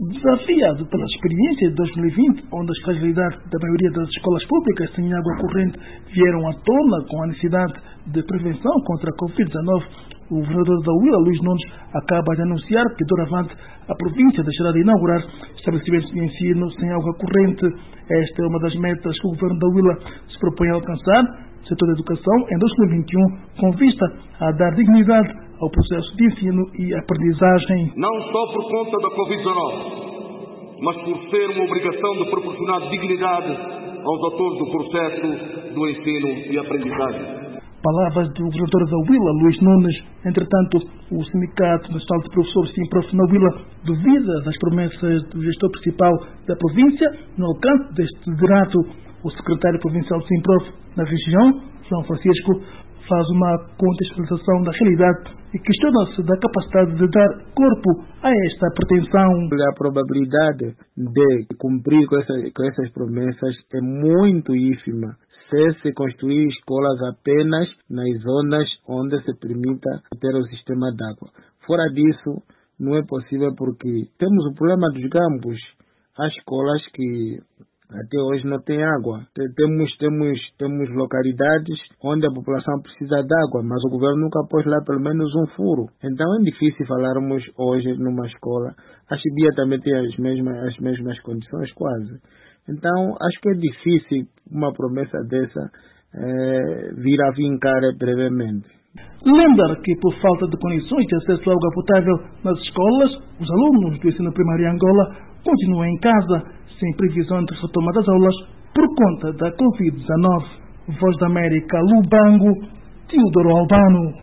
Desafiado pela experiência de 2020, onde as fragilidades da maioria das escolas públicas sem água corrente vieram à tona com a necessidade de prevenção contra a Covid-19, o governador da Huila, Luís Nunes, acaba de anunciar que, doravante, a província deixará de inaugurar estabelecimentos de ensino sem água corrente. Esta é uma das metas que o governo da Huila se propõe a alcançar no setor da educação em 2021, com vista a dar dignidade ao processo de ensino e aprendizagem. Não só por conta da Covid-19, mas por ser uma obrigação de proporcionar dignidade aos atores do processo do ensino e aprendizagem. Palavras do governador da Huila, Luís Nunes. Entretanto, o Sindicato Nacional de Professores Simprof na Huila duvida das promessas do gestor principal da província no alcance deste liderato. O secretário provincial de Simprof na região, João Francisco, faz uma contextualização da realidade e questiona-se da capacidade de dar corpo a esta pretensão. A probabilidade de cumprir com essas promessas é muito ínfima se construir escolas apenas nas zonas onde se permita ter o sistema de água. Fora disso, não é possível porque temos o problema dos campos. Há escolas que até hoje não tem água. Temos localidades onde a população precisa de água, mas o governo nunca pôs lá pelo menos um furo. Então é difícil falarmos hoje numa escola. A Chibia também tem as mesmas condições quase. Então acho que é difícil uma promessa dessa vir a vincar brevemente. Lembrar que, por falta de condições de acesso à água potável nas escolas, os alunos do ensino primário em Angola continuam em casa, sem previsão de retoma das aulas por conta da Covid-19. Voz da América, Lubango, Teodoro Albano.